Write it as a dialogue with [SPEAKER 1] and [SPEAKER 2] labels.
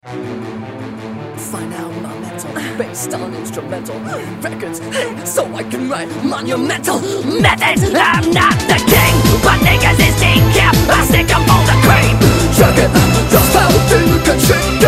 [SPEAKER 1] Find out my mental, based on instrumental records, hey, so I can write monumental methods. I'm not the king, but niggas is king. Yeah, I stick up all the cream. Check it, just how you can sing.